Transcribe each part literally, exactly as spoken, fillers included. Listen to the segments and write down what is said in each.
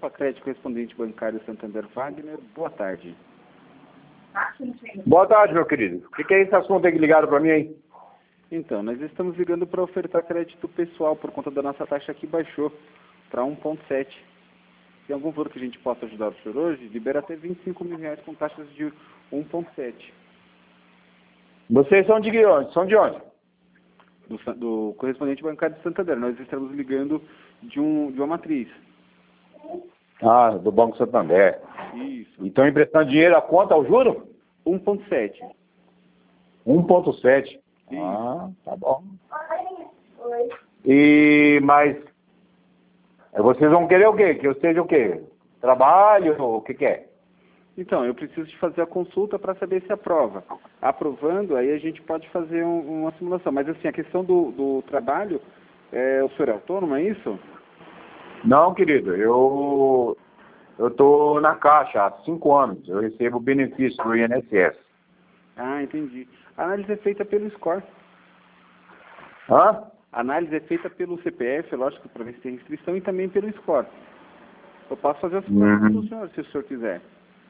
Opa, Crédito Correspondente Bancário Santander Wagner, boa tarde. Boa tarde, meu querido. O que, que é esse assunto aí que ligaram para mim aí? Então, nós estamos ligando para ofertar crédito pessoal por conta da nossa taxa que baixou para um ponto sete. Tem algum valor que a gente possa ajudar o senhor hoje? Libera até vinte e cinco mil reais com taxas de um ponto sete. Vocês são de onde? São de onde? Do, do correspondente bancário de Santander. Nós estamos ligando de, um, de uma matriz. Ah, do Banco Santander. Isso. E estão emprestando dinheiro a conta ao juro? um ponto sete. um ponto sete. Ah, tá bom. E, mas, vocês vão querer o quê? Que eu seja o quê? Trabalho? O que que é? Então, eu preciso de fazer a consulta para saber se aprova. Aprovando, aí a gente pode fazer um, uma simulação. Mas, assim, a questão do, do trabalho, é, o senhor é autônomo, é isso? Não, querido, eu eu tô na Caixa há cinco anos. Eu recebo benefício do I N S S. Ah, entendi. A análise é feita pelo score. Hã? A análise é feita pelo C P F, lógico, para ver se tem restrição, e também pelo score. Eu posso fazer a simulação Uhum. do senhor, se o senhor quiser.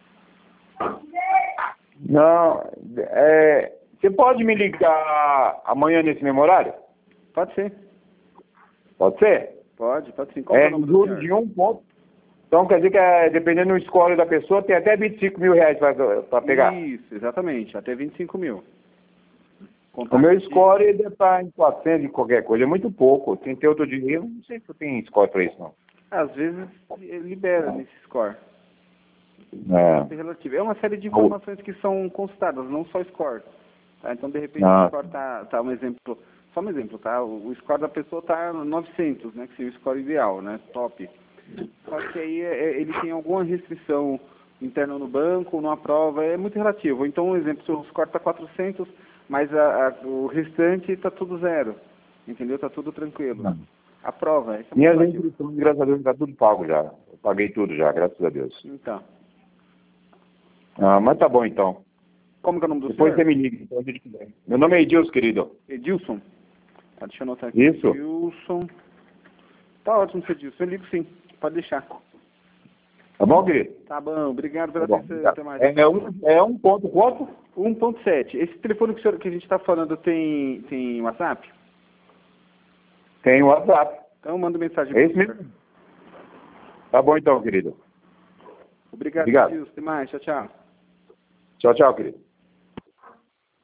Não, é, você pode me ligar amanhã nesse mesmo horário? Pode ser. Pode ser? Pode, pode sim. Qual é É, o nome do juros senhor? de um ponto. Então quer dizer que é, dependendo do score da pessoa, tem até vinte e cinco mil reais para pegar. Isso, exatamente. Até vinte e cinco mil. O meu de... score deve estar em quatrocentos e qualquer coisa. É muito pouco. Tem que ter outro dinheiro. Não sei se eu tenho score para isso, não. Às vezes libera nesse score. É. É relativo. É uma série de informações que são consultadas, não só score. Tá? Então, de repente, Ah. o score tá, tá um exemplo, só um exemplo, tá? O, o score da pessoa tá novecentos, né? Que seria o score ideal, né? Top. Só que aí é, ele tem alguma restrição interna no banco, não aprova, é muito relativo. Então, um exemplo, se o score está quatrocentos, mas a, a, o restante está tudo zero. Entendeu? Está tudo tranquilo. Não. Aprova. Isso é muito Minhas relativo. inscrições, graças a Deus, está tudo pago já. Eu paguei tudo já, graças a Deus. Então. Ah, mas tá bom então. Como que é o nome do Depois senhor? você me liga. Então a gente quiser. Meu nome é Edilson, querido. Edilson. Tá, deixa eu anotar aqui. Isso. Edilson. Tá ótimo, seu Edilson. Eu ligo sim. Pode deixar. Tá bom, querido? Tá bom. Obrigado pela Tá bom, atenção. obrigado. Até mais. É, é, um, é um ponto quanto? um ponto sete. Esse telefone que, o senhor, que a gente está falando tem, tem WhatsApp? Tem o WhatsApp. Então manda mensagem. É esse mesmo? Tá bom então, querido. Obrigado, Obrigado. Edilson. Até mais. Tchau, tchau. Tchau, tchau, querido.